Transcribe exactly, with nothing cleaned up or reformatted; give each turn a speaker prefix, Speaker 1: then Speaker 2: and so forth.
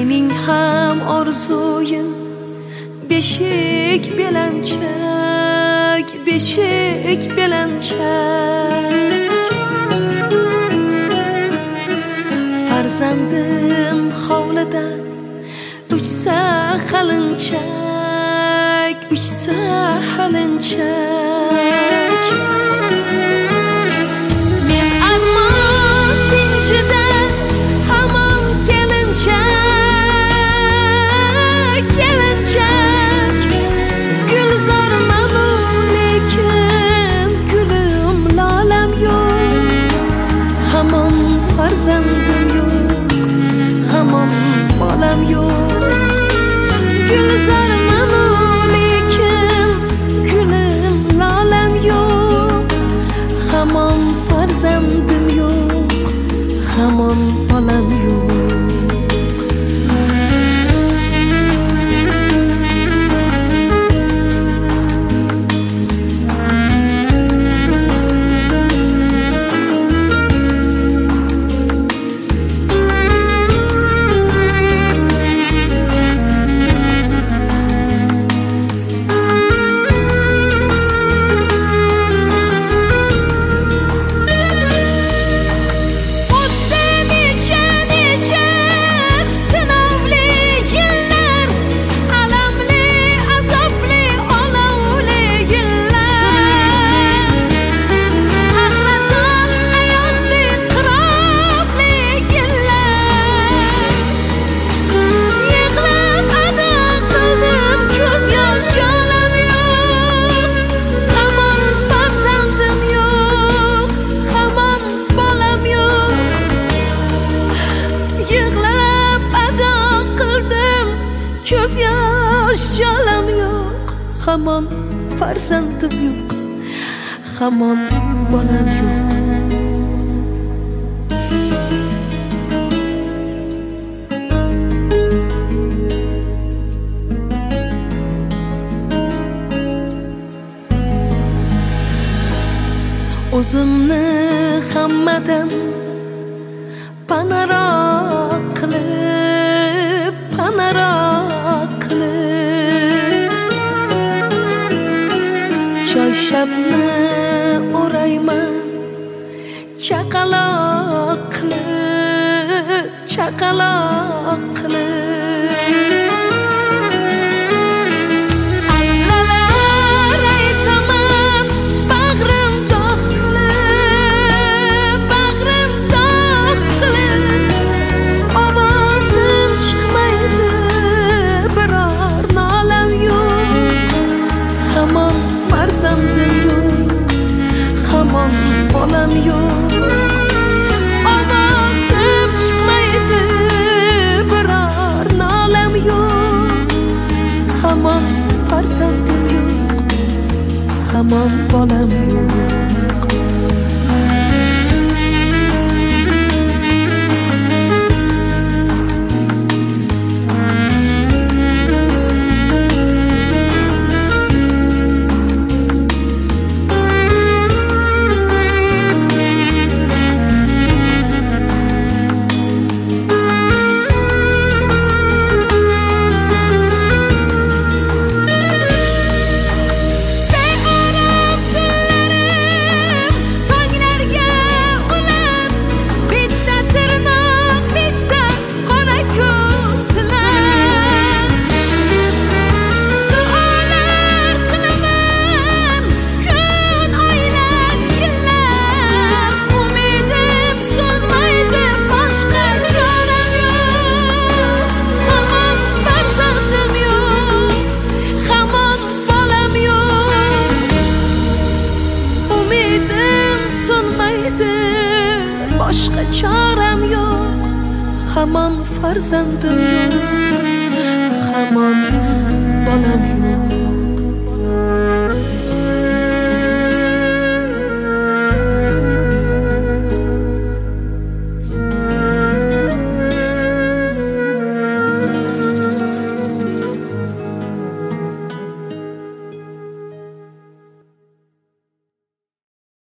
Speaker 1: mening ham orzuyim beshik belanchak, beshik belanchak. Farzandim hovlidan uchsa halinchak, uchsa halinchak. Men armon tinchida hamon kelinchak, kelinchak. Gulzorman lekin gulim lolam yo'q. Hamon farzandim yo'q, hamon bolam yo'q. Gulzorman lekin gulim lolam yo'q. Hamon farzandim yo'q, hamon bolam yo'q. Ko'z yosh jolam yo'q, hamon farzandim yo'q, hamon bolam yo'q. O'zimni hammadan panaroq qilib, panaroq qilib choyshabni o'rayman, chaqaloq qilib, chaqaloq qilib. Farzandim yo'q, hamon bolam yo'q. Ovozim chiqmaydi, biror nolam yo'q. Hamon farzandim yo'q, hamon bolam yo'q. Boshqa choram yo'q, hamon farzandim yo'q.